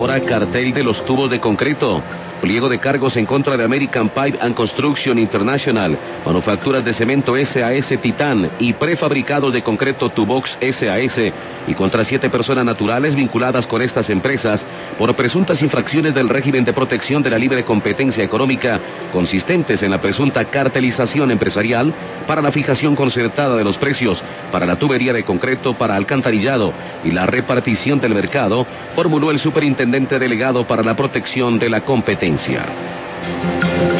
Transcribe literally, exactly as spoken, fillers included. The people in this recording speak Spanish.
Ahora cartel de los tubos de concreto, pliego de cargos en contra de American Pipe and Construction International, manufacturas de cemento S A S Titán y prefabricados de concreto Tubox S A S, y contra siete personas naturales vinculadas con estas empresas por presuntas infracciones del régimen de protección de la libre competencia económica, consistentes en la presunta cartelización empresarial para la fijación concertada de los precios para la tubería de concreto para alcantarillado y la repartición del mercado, formuló el superintendente delegado para la protección de la competencia.